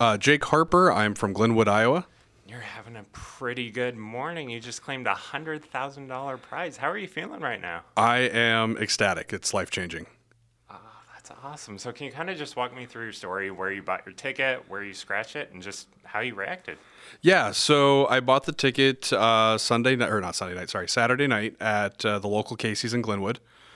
Jake Harper. I'm from Glenwood, Iowa. You're having a pretty good morning. You just claimed a $100,000 prize. How are you feeling right now? I am ecstatic. It's life-changing. That's awesome. So can you kind of just walk me through your story, where you bought your ticket, where you scratched it, and just how you reacted? Yeah, so I bought the ticket Saturday night at the local Casey's in Glenwood,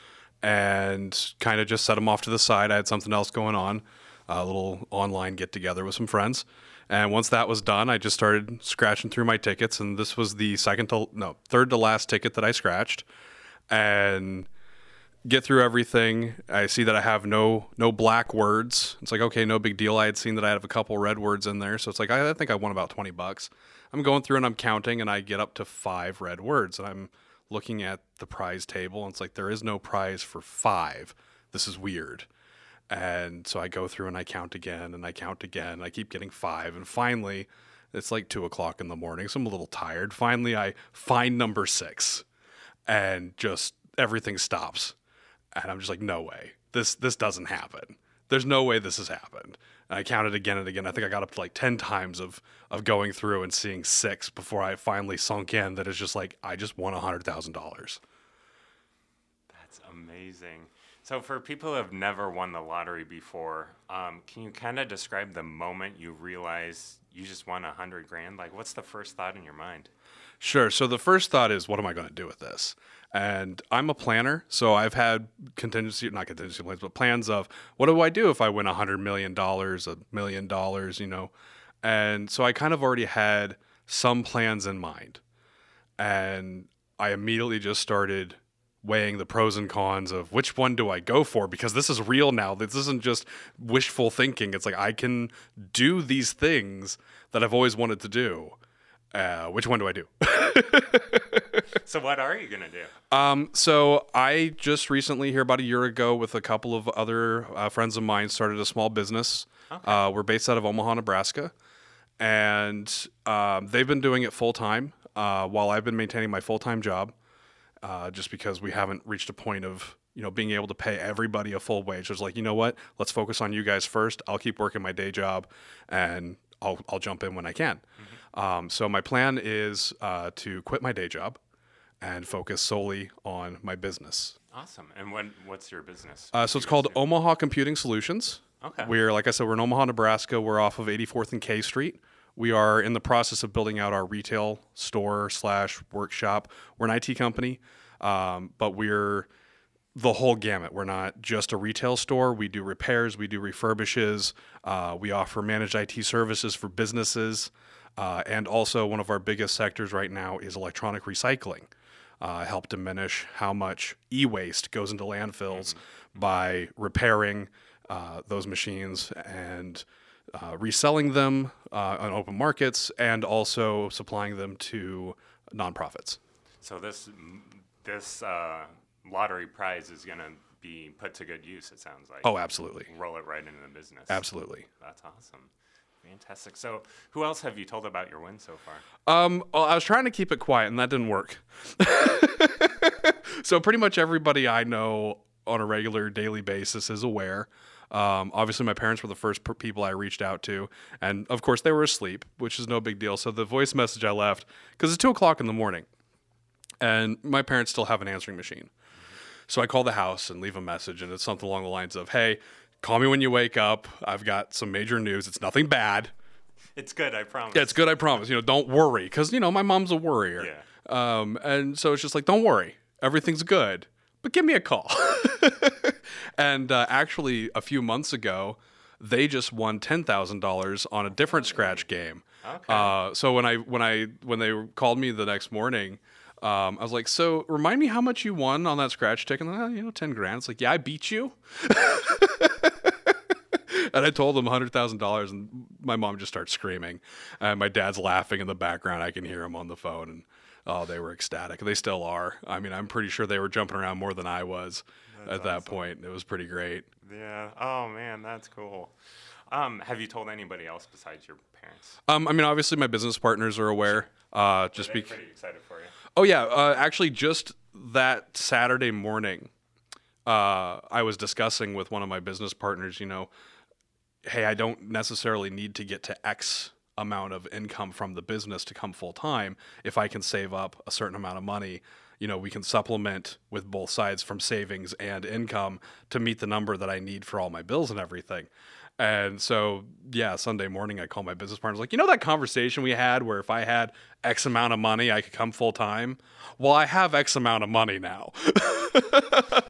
and kind of just set them off to the side. I had something else going on, a little online get-together with some friends. And once that was done, I just started scratching through my tickets, and this was the third to last ticket that I scratched. And get through everything. I see that I have no black words. It's like, okay, no big deal. I had seen that I have a couple red words in there. So it's like, I think I won about $20. I'm going through and I'm counting, and I get up to 5 red words. And I'm looking at the prize table, and it's like, there is no prize for 5. This is weird. And so I go through and I count again and I count again. I keep getting 5. And finally, it's like 2:00 in the morning. So I'm a little tired. Finally, I find number 6, and just everything stops. And I'm just like, no way. This doesn't happen. There's no way this has happened. And I counted again and again. I think I got up to like 10 times of going through and seeing 6 before I finally sunk in that it's just like, I just won $100,000. That's amazing. So for people who have never won the lottery before, can you kind of describe the moment you realize you just won $100,000? Like, what's the first thought in your mind? Sure. So the first thought is, what am I going to do with this? And I'm a planner, so I've had not contingency plans, but plans of, what do I do if I win $100 million, $1 million, And so I kind of already had some plans in mind. And I immediately just started weighing the pros and cons of which one do I go for, because this is real now. This isn't just wishful thinking. It's like, I can do these things that I've always wanted to do. Which one do I do? So what are you going to do? So I just recently, here about a year ago, with a couple of other friends of mine, started a small business. Okay. We're based out of Omaha, Nebraska. And they've been doing it full-time while I've been maintaining my full-time job, just because we haven't reached a point of being able to pay everybody a full wage. It's like, you know what? Let's focus on you guys first. I'll keep working my day job, and I'll jump in when I can. Mm-hmm. So my plan is to quit my day job and focus solely on my business. Awesome. And what's your business? So it's called Omaha Computing Solutions. Okay. Like I said, we're in Omaha, Nebraska. We're off of 84th and K Street. We are in the process of building out our retail store / workshop. We're an IT company, but we're the whole gamut. We're not just a retail store. We do repairs. We do refurbishes. We offer managed IT services for businesses. And also one of our biggest sectors right now is electronic recycling. Help diminish how much e-waste goes into landfills by repairing those machines and reselling them on open markets, and also supplying them to nonprofits. So this lottery prize is going to be put to good use, it sounds like. Oh, absolutely. Roll it right into the business. Absolutely. That's awesome. Fantastic. So who else have you told about your win so far? Well, I was trying to keep it quiet, and that didn't work. So pretty much everybody I know on a regular daily basis is aware. Obviously, my parents were the first people I reached out to, and of course they were asleep, which is no big deal. So the voice message I left, because it's 2:00 in the morning, and my parents still have an answering machine. So I call the house and leave a message, and it's something along the lines of, "Hey, call me when you wake up. I've got some major news. It's nothing bad. It's good, I promise." Yeah, it's good, I promise. Don't worry, because my mom's a worrier. Yeah. And so it's just like, don't worry, everything's good, but give me a call. And actually, a few months ago, they just won $10,000 on a different scratch game. Okay. So when they called me the next morning, I was like, "So remind me how much you won on that scratch ticket." And, $10,000. It's like, "Yeah, I beat you." And I told them $100,000, and my mom just starts screaming, and my dad's laughing in the background. I can hear him on the phone, and they were ecstatic. They still are. I mean, I'm pretty sure they were jumping around more than I was at that point. It was pretty great. Yeah. Oh man, that's cool. Have you told anybody else besides your parents? I mean, obviously my business partners are aware. They're pretty excited for you. Oh yeah. Actually, just that Saturday morning, I was discussing with one of my business partners, hey, I don't necessarily need to get to X amount of income from the business to come full time. If I can save up a certain amount of money, we can supplement with both sides from savings and income to meet the number that I need for all my bills and everything. And so, yeah, Sunday morning, I call my business partner. Like, that conversation we had where if I had X amount of money, I could come full time? Well, I have X amount of money now.